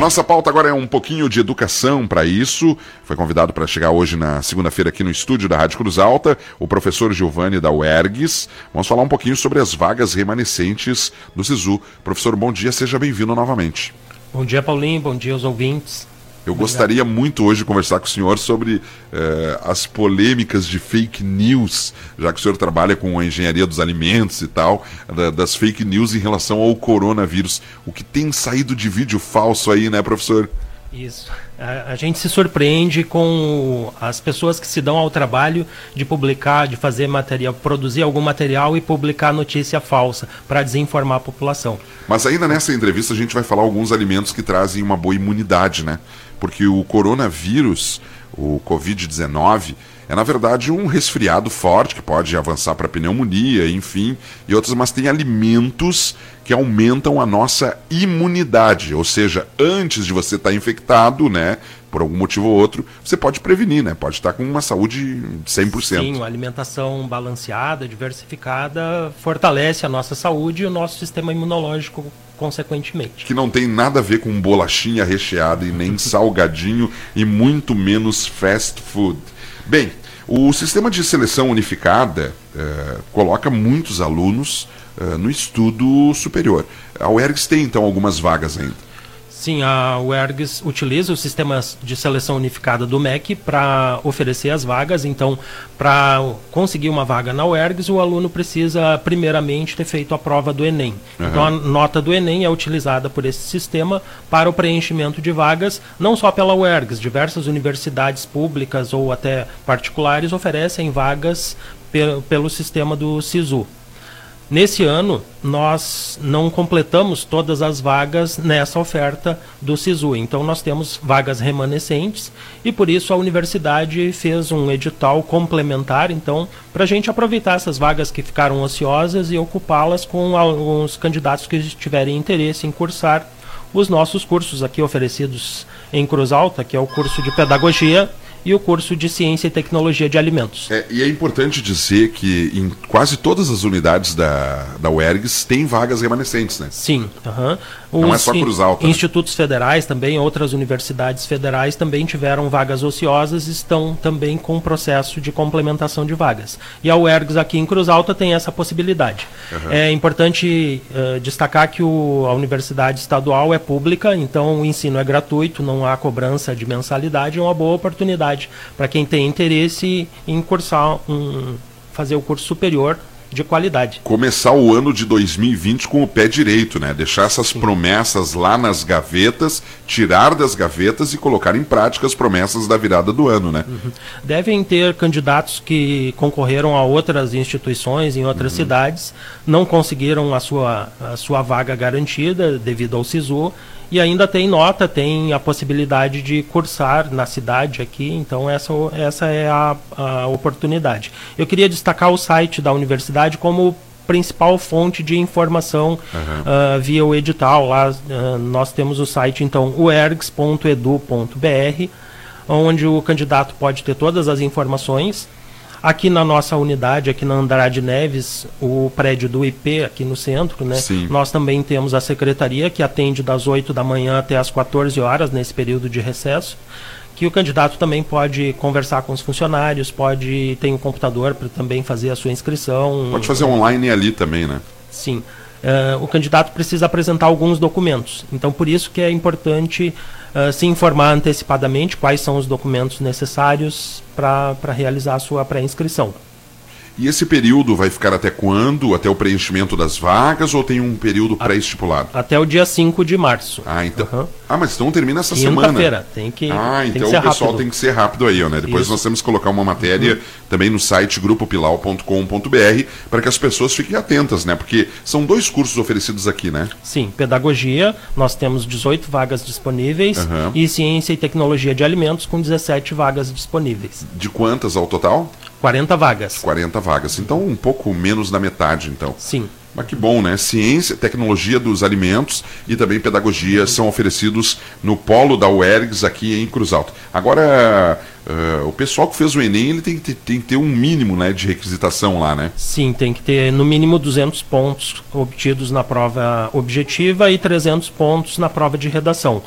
nossa pauta agora é um pouquinho de educação para isso. Foi convidado para chegar hoje na segunda-feira aqui no estúdio da Rádio Cruz Alta o professor Giovanni da UERGS. Vamos falar um pouquinho sobre as vagas remanescentes do SISU. Professor, bom dia, seja bem-vindo novamente. Bom dia, Paulinho, bom dia aos ouvintes. Eu gostaria muito hoje de conversar com o senhor sobre as polêmicas de fake news, já que o senhor trabalha com a engenharia dos alimentos e tal, das fake news em relação ao coronavírus. O que tem saído de vídeo falso aí, né, professor? Isso. A gente se surpreende com as pessoas que se dão ao trabalho de publicar, de fazer material, produzir algum material e publicar notícia falsa para desinformar a população. Mas ainda nessa entrevista a gente vai falar alguns alimentos que trazem uma boa imunidade, né? Porque o coronavírus, o Covid-19, é na verdade um resfriado forte que pode avançar para pneumonia, enfim, e outros, mas tem alimentos que aumentam a nossa imunidade, ou seja, antes de você estar infectado, né, por algum motivo ou outro, você pode prevenir, né, pode estar com uma saúde de 100%. Sim, uma alimentação balanceada, diversificada, fortalece a nossa saúde e o nosso sistema imunológico consequentemente. Que não tem nada a ver com bolachinha recheada e nem salgadinho e muito menos fast food. Bem, o sistema de seleção unificada coloca muitos alunos no estudo superior. A UERGS tem, então, algumas vagas ainda. Sim, a UERGS utiliza o sistema de seleção unificada do MEC para oferecer as vagas. Então, para conseguir uma vaga na UERGS, o aluno precisa, primeiramente, ter feito a prova do Enem. Uhum. Então, a nota do Enem é utilizada por esse sistema para o preenchimento de vagas, não só pela UERGS. Diversas universidades públicas ou até particulares oferecem vagas pelo sistema do SISU. Nesse ano, nós não completamos todas as vagas nessa oferta do SISU. Então, nós temos vagas remanescentes e, por isso, a universidade fez um edital complementar, então, para a gente aproveitar essas vagas que ficaram ociosas e ocupá-las com alguns candidatos que tiverem interesse em cursar os nossos cursos aqui oferecidos em Cruz Alta, que é o curso de Pedagogia e o curso de Ciência e Tecnologia de Alimentos. E é importante dizer que em quase todas as unidades da UERGS tem vagas remanescentes, né? Sim. Não é só Cruz Alta. Institutos federais também, outras universidades federais também tiveram vagas ociosas e estão também com um processo de complementação de vagas. E a UERGS aqui em Cruz Alta tem essa possibilidade. É importante destacar que a universidade estadual é pública, então o ensino é gratuito, não há cobrança de mensalidade, é uma boa oportunidade para quem tem interesse em cursar fazer o curso superior de qualidade. Começar o ano de 2020 com o pé direito, né? Deixar essas promessas lá nas gavetas, tirar das gavetas e colocar em prática as promessas da virada do ano, né? Devem ter candidatos que concorreram a outras instituições em outras cidades, não conseguiram a sua vaga garantida devido ao SISU, e ainda tem a possibilidade de cursar na cidade aqui, então essa é a oportunidade. Eu queria destacar o site da universidade como principal fonte de informação via o edital. Lá nós temos o site, então, uergs.edu.br, onde o candidato pode ter todas as informações. Aqui na nossa unidade, aqui na Andrade Neves, o prédio do IP aqui no centro, né? Sim. Nós também temos a secretaria que atende das 8 da manhã até as 14 horas nesse período de recesso, que o candidato também pode conversar com os funcionários, tem um computador para também fazer a sua inscrição. Pode fazer online ali também, né? Sim. O candidato precisa apresentar alguns documentos. Então, por isso que é importante se informar antecipadamente quais são os documentos necessários para realizar a sua pré-inscrição. E esse período vai ficar até quando? Até o preenchimento das vagas ou tem um período pré-estipulado? Até o dia 5 de março. Então. Mas então termina essa semana. Quinta-feira. Tem que então ser o pessoal rápido. Tem que ser rápido aí, né? Depois Isso. Nós temos que colocar uma matéria também no site grupopilau.com.br para que as pessoas fiquem atentas, né? Porque são 2 cursos oferecidos aqui, né? Sim, Pedagogia, nós temos 18 vagas disponíveis e Ciência e Tecnologia de Alimentos com 17 vagas disponíveis. De quantas ao total? 40 vagas. 40 vagas. Então, um pouco menos da metade, então. Sim. Mas que bom, né? Ciência, tecnologia dos alimentos e também pedagogia são oferecidos no polo da UERGS aqui em Cruz Alta. Agora, o pessoal que fez o Enem, ele tem que ter um mínimo, né, de requisitação lá, né? Sim, tem que ter no mínimo 200 pontos obtidos na prova objetiva e 300 pontos na prova de redação.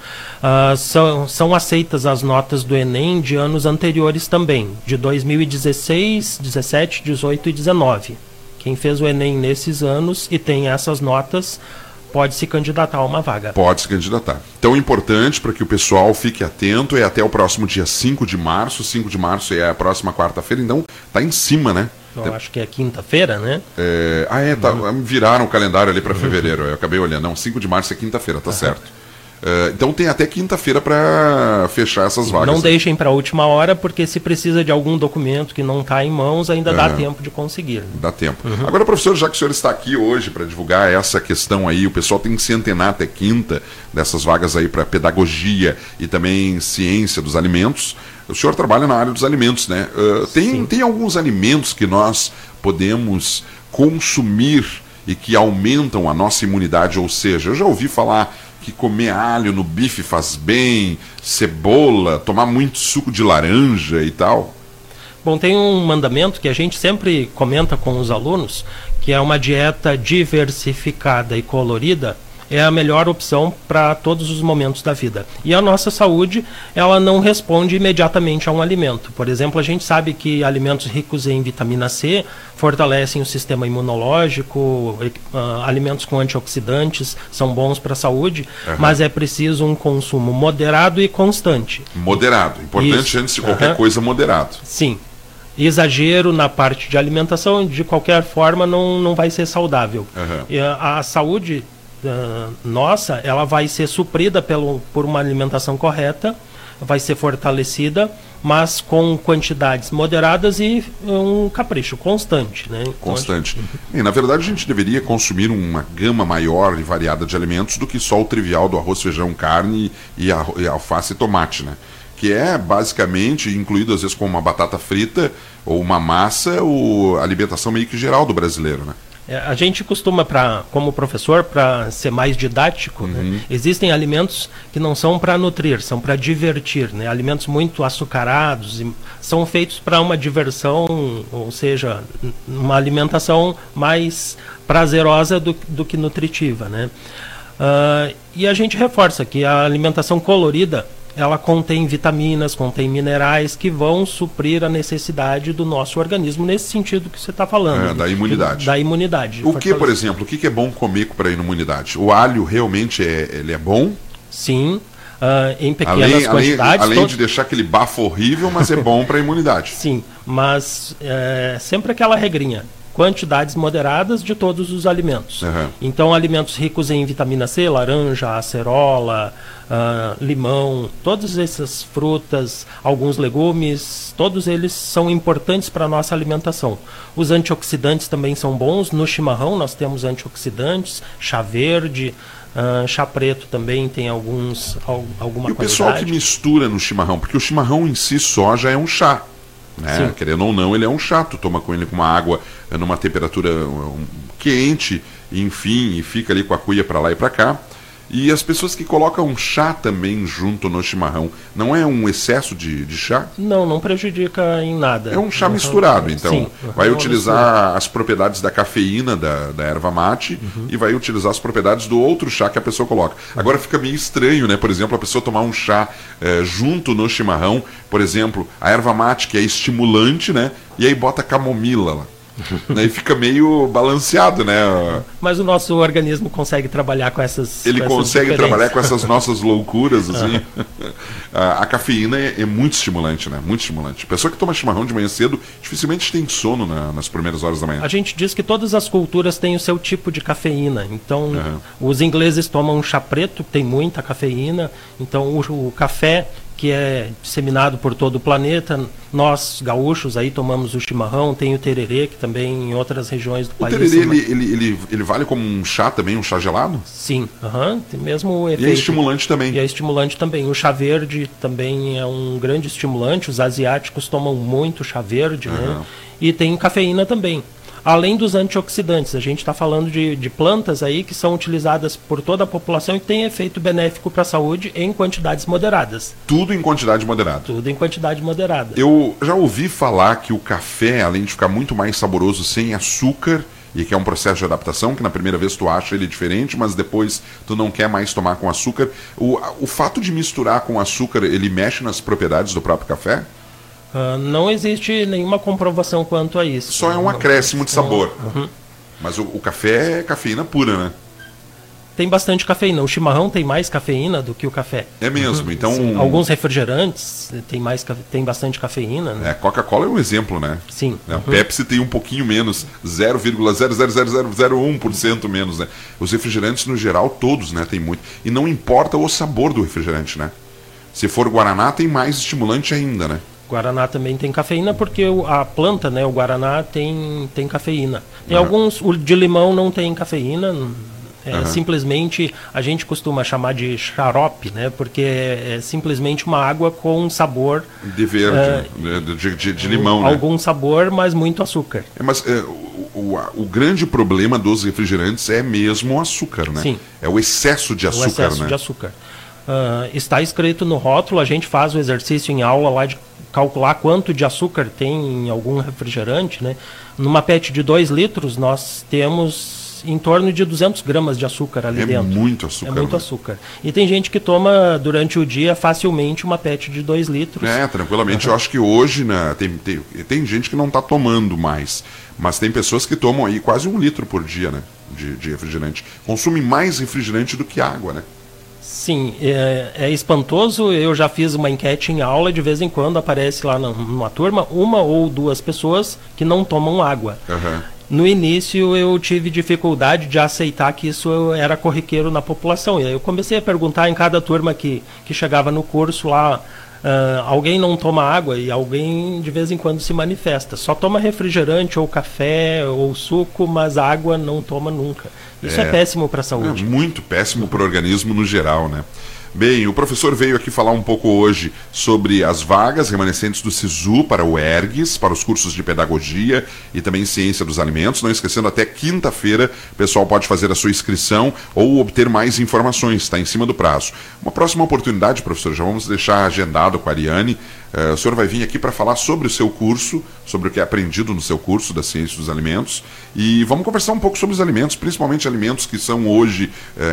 São aceitas as notas do Enem de anos anteriores também, de 2016, 17, 18 e 19. Quem fez o Enem nesses anos e tem essas notas pode se candidatar a uma vaga. Pode se candidatar. Então, importante para que o pessoal fique atento, é até o próximo dia 5 de março. 5 de março é a próxima quarta-feira, então tá em cima, né? Eu acho que é quinta-feira, né? Viraram o calendário ali para fevereiro. Eu acabei olhando. Não, 5 de março é quinta-feira, tá certo. Então tem até quinta-feira para fechar essas vagas. Não deixem para a última hora, porque se precisa de algum documento que não está em mãos, ainda dá tempo de conseguir. Dá tempo. Agora, professor, já que o senhor está aqui hoje para divulgar essa questão aí, o pessoal tem que se antenar até quinta dessas vagas aí para pedagogia e também ciência dos alimentos. O senhor trabalha na área dos alimentos, né? Tem alguns alimentos que nós podemos consumir e que aumentam a nossa imunidade, ou seja, eu já ouvi falar que comer alho no bife faz bem, cebola, tomar muito suco de laranja e tal. Bom, tem um mandamento que a gente sempre comenta com os alunos, que é uma dieta diversificada e colorida, é a melhor opção para todos os momentos da vida. E a nossa saúde, ela não responde imediatamente a um alimento. Por exemplo, a gente sabe que alimentos ricos em vitamina C fortalecem o sistema imunológico, alimentos com antioxidantes são bons para a saúde, mas é preciso um consumo moderado e constante. Moderado. Importante. Isso. Antes de qualquer coisa, moderado. Sim. Exagero na parte de alimentação, de qualquer forma, não vai ser saudável. E a saúde nossa, ela vai ser suprida por uma alimentação correta, vai ser fortalecida, mas com quantidades moderadas e um capricho constante, né? Constante. E, na verdade, a gente deveria consumir uma gama maior e variada de alimentos do que só o trivial do arroz, feijão, carne e alface e tomate, né? Que é basicamente incluído às vezes com uma batata frita ou uma massa, a alimentação meio que geral do brasileiro, né? A gente costuma, como professor, para ser mais didático, né? Existem alimentos que não são para nutrir, são para divertir, né? Alimentos muito açucarados são feitos para uma diversão, ou seja, uma alimentação mais prazerosa do que nutritiva, né? E a gente reforça que a alimentação colorida, ela contém vitaminas, contém minerais que vão suprir a necessidade do nosso organismo nesse sentido que você está falando. Da imunidade. Da imunidade. O que, por exemplo, o que é bom comer para a imunidade? O alho realmente ele é bom? Sim, em pequenas quantidades. Além de deixar aquele bafo horrível, mas é bom para a imunidade. Sim, mas sempre aquela regrinha. Quantidades moderadas de todos os alimentos. Então, alimentos ricos em vitamina C, laranja, acerola, limão, todas essas frutas, alguns legumes, todos eles são importantes para a nossa alimentação. Os antioxidantes também são bons. No chimarrão nós temos antioxidantes, chá verde, chá preto também tem alguma qualidade. E o pessoal que mistura no chimarrão, porque o chimarrão em si só já é um chá. Né? Querendo ou não, ele é um chá. Tu toma com ele com uma água numa temperatura quente, enfim, e fica ali com a cuia para lá e para cá. E as pessoas que colocam chá também junto no chimarrão, não é um excesso de chá? Não prejudica em nada. É um chá misturado, então. Sim, vai utilizar as propriedades da cafeína da erva mate e vai utilizar as propriedades do outro chá que a pessoa coloca. Agora fica meio estranho, né? Por exemplo, a pessoa tomar um chá junto no chimarrão, por exemplo, a erva mate, que é estimulante, né? E aí bota camomila lá. Aí fica meio balanceado, né? Mas o nosso organismo consegue trabalhar com essas. Ele consegue trabalhar com essas nossas loucuras, assim. A cafeína é muito estimulante, né? Muito estimulante. A pessoa que toma chimarrão de manhã cedo dificilmente tem sono nas primeiras horas da manhã. A gente diz que todas as culturas têm o seu tipo de cafeína. Então, os ingleses tomam chá preto, tem muita cafeína. Então, o café, que é disseminado por todo o planeta. Nós, gaúchos, aí tomamos o chimarrão, tem o tererê, que também em outras regiões do país... O tererê, ele vale como um chá também, um chá gelado? Sim, tem mesmo efeito. E é estimulante também. E é estimulante também. O chá verde também é um grande estimulante, os asiáticos tomam muito chá verde, né? E tem cafeína também. além dos antioxidantes. A gente está falando de plantas aí que são utilizadas por toda a população e têm efeito benéfico para a saúde em quantidades moderadas. Tudo em quantidade moderada. Tudo em quantidade moderada. Eu já ouvi falar que o café, além de ficar muito mais saboroso sem açúcar, e que é um processo de adaptação, que na primeira vez tu acha ele diferente, mas depois tu não quer mais tomar com açúcar. O fato de misturar com açúcar, ele mexe nas propriedades do próprio café? Não existe nenhuma comprovação quanto a isso. Só é um acréscimo de sabor. Mas o café é cafeína pura, né? Tem bastante cafeína. O chimarrão tem mais cafeína do que o café. É mesmo, então... Sim. Alguns refrigerantes tem bastante cafeína, né? Coca-Cola é um exemplo, né? Sim. A Pepsi tem um pouquinho menos, 0,00001% menos, né? Os refrigerantes, no geral, todos, né, tem muito. E não importa o sabor do refrigerante, né? Se for Guaraná, tem mais estimulante ainda, né? Guaraná também tem cafeína porque a planta, né, o Guaraná tem cafeína. Tem alguns, o de limão não tem cafeína, simplesmente a gente costuma chamar de xarope, né, porque é simplesmente uma água com sabor... De verde, de limão, né? Algum sabor, mas muito açúcar. Mas o grande problema dos refrigerantes é mesmo o açúcar, né? Sim. É o excesso de açúcar, o excesso né? de açúcar. Está escrito no rótulo, a gente faz o exercício em aula lá de calcular quanto de açúcar tem em algum refrigerante, né? Numa PET de 2 litros, nós temos em torno de 200 gramas de açúcar ali dentro. É muito açúcar. É muito açúcar. E tem gente que toma durante o dia facilmente uma PET de 2 litros. Tranquilamente. Eu acho que hoje, né, tem gente que não está tomando mais, mas tem pessoas que tomam aí quase 1 litro por dia, né, de refrigerante. Consumem mais refrigerante do que água, né? Sim, é espantoso. Eu já fiz uma enquete em aula, de vez em quando aparece lá numa turma 1 ou 2 pessoas que não tomam água. No início eu tive dificuldade de aceitar que isso era corriqueiro na população. E aí eu comecei a perguntar em cada turma que chegava no curso lá, alguém não toma água? E alguém de vez em quando se manifesta. Só toma refrigerante ou café ou suco, mas água não toma nunca. Isso é péssimo para a saúde. É muito péssimo para o organismo no geral, né? Bem, o professor veio aqui falar um pouco hoje sobre as vagas remanescentes do SISU para o ERGS, para os cursos de pedagogia e também ciência dos alimentos. Não esquecendo, até quinta-feira o pessoal pode fazer a sua inscrição ou obter mais informações, está em cima do prazo. Uma próxima oportunidade, professor, já vamos deixar agendado com a Ariane. O senhor vai vir aqui para falar sobre o seu curso, sobre o que é aprendido no seu curso da ciência dos alimentos, e vamos conversar um pouco sobre os alimentos, principalmente alimentos que são hoje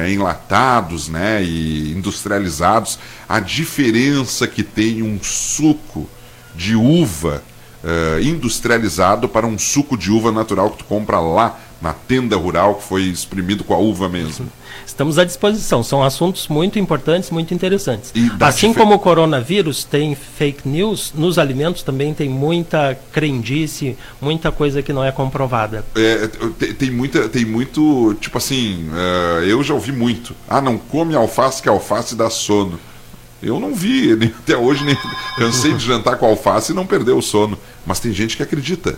enlatados, né, e industrializados. A diferença que tem um suco de uva industrializado para um suco de uva natural que tu compra lá na tenda rural, que foi exprimido com a uva mesmo. Estamos à disposição, são assuntos muito importantes, muito interessantes. Assim como o coronavírus tem fake news, nos alimentos também tem muita crendice, muita coisa que não é comprovada. Tem muito, tipo assim, eu já ouvi muito. Não come alface que alface dá sono. Eu não vi, até hoje, cansei de jantar com alface e não perdeu o sono. Mas tem gente que acredita.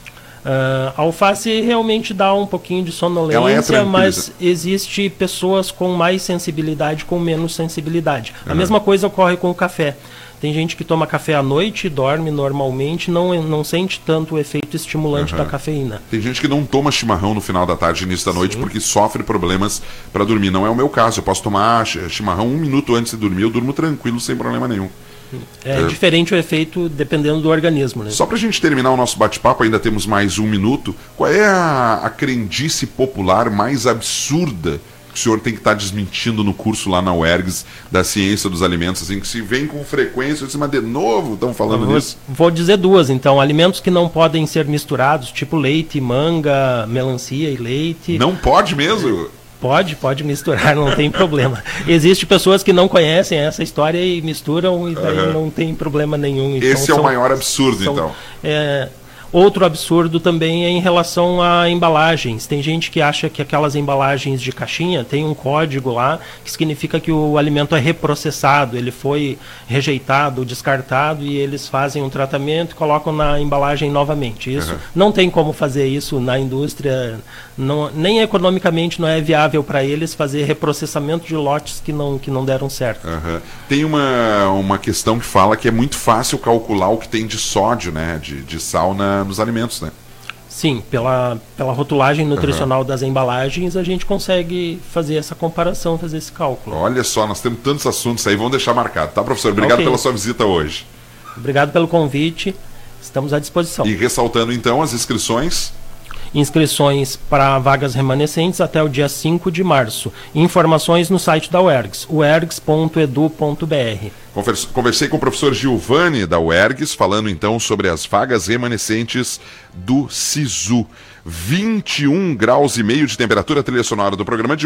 A alface realmente dá um pouquinho de sonolência, mas existe pessoas com mais sensibilidade, com menos sensibilidade. A mesma coisa ocorre com o café. Tem gente que toma café à noite, dorme normalmente, não sente tanto o efeito estimulante da cafeína. Tem gente que não toma chimarrão no final da tarde e início da noite porque sofre problemas para dormir. Não é o meu caso. Eu posso tomar chimarrão 1 minuto antes de dormir, eu durmo tranquilo, sem problema nenhum. É diferente o efeito dependendo do organismo, né? Só para a gente terminar o nosso bate-papo, ainda temos mais 1 minuto. Qual é a crendice popular mais absurda que o senhor tem que estar desmentindo no curso lá na UERGS da ciência dos alimentos, assim, que se vem com frequência, eu disse, mas de novo estão falando disso? Vou dizer 2, então. Alimentos que não podem ser misturados, tipo leite, manga, melancia e leite. Não pode mesmo? Pode misturar, não tem problema. Existem pessoas que não conhecem essa história e misturam e daí não tem problema nenhum. Então, esse é o maior absurdo, então. Outro absurdo também é em relação a embalagens. Tem gente que acha que aquelas embalagens de caixinha tem um código lá que significa que o alimento é reprocessado, ele foi rejeitado, descartado e eles fazem um tratamento e colocam na embalagem novamente. Isso não tem como fazer isso na indústria, nem economicamente não é viável para eles fazer reprocessamento de lotes que não deram certo. Tem uma questão que fala que é muito fácil calcular o que tem de sódio, né, de sal nos alimentos, né? Sim, pela rotulagem nutricional das embalagens, a gente consegue fazer essa comparação, fazer esse cálculo. Olha só, nós temos tantos assuntos aí, vamos deixar marcado, tá, professor? Obrigado pela sua visita hoje. Obrigado pelo convite, estamos à disposição. E ressaltando então as inscrições... Inscrições para vagas remanescentes até o dia 5 de março. Informações no site da UERGS, uergs.edu.br. Conversei com o professor Gilvani da UERGS, falando então sobre as vagas remanescentes do SISU. 21 graus e meio de temperatura, trilha sonora do programa de